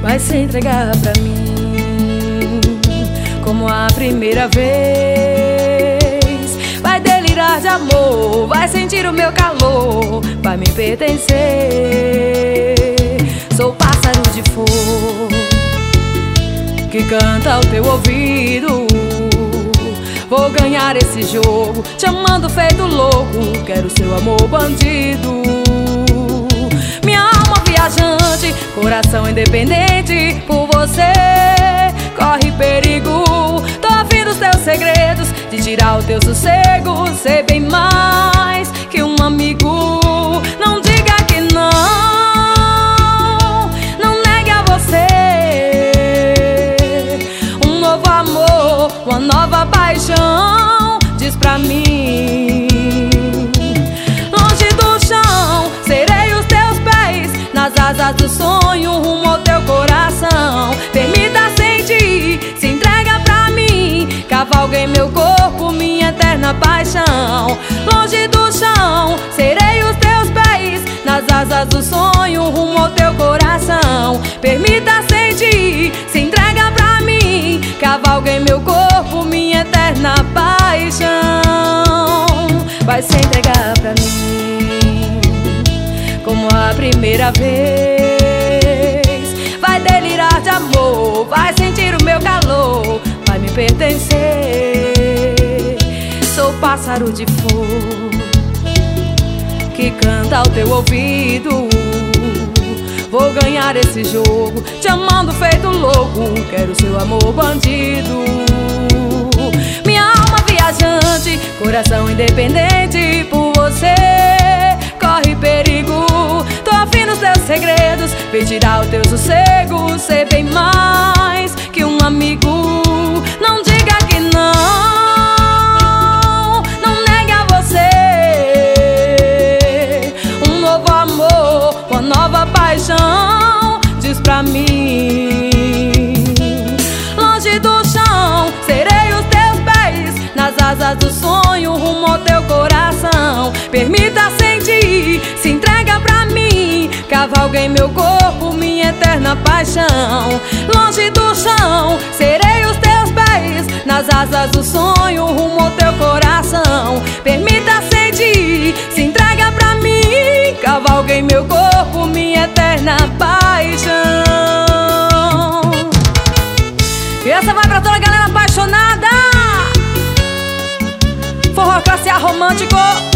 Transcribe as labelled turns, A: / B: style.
A: vai se entregar pra mim como a primeira vez. Vai delirar de amor, vai sentir o meu calor, vai me pertencer. Sou pássaro de fogo que canta ao teu ouvido. Vou ganhar esse jogo, te amando feito louco, quero seu amor bandido. Minha alma viajante, coração independente, por você corre perigo. Tô ouvindo os teus segredos, de tirar o teu sossego, ser bem mais que um amigo. Não diga que não, não negue a você um novo amor, uma nova paixão. Diz pra mim, longe do chão, serei os teus pés, nas asas do sonho, rumo ao teu coração. Permita sentir, se entrega pra mim, cavalga em meu corpo, minha eterna paixão. Longe do chão, serei os teus pés, nas asas do sonho, rumo ao teu coração. Permita sentir, se entrega pra mim, cavalga em meu corpo, minha eterna paixão. Vai se entregar pra mim como a primeira vez. Vai delirar de amor, vai sentir o meu calor, vai me pertencer. Sou pássaro de fogo que canta ao teu ouvido. Vou ganhar esse jogo, te amando feito louco, quero seu amor bandido. Minha alma viajante, coração independente, por você corre perigo. Tô ouvindo os teus segredos, vem tirar o teu sossego, ser bem mais que um amigo. Não diga que não, não negue a você um novo amor, uma nova paixão. Diz pra mim, longe do chão, serei os teus pés, nas asas do sonho, rumo ao teu coração. Permita sentir, se entrega pra mim, cavalga em meu corpo, minha eterna paixão. Longe do chão, serei os teus pés, nas asas do sonho, rumo ao teu coração. Permita sentir, se entrega pra mim, cavalga em meu corpo, minha eterna paixão. E essa vai pra toda a galera apaixonada. Forró classe A romântico.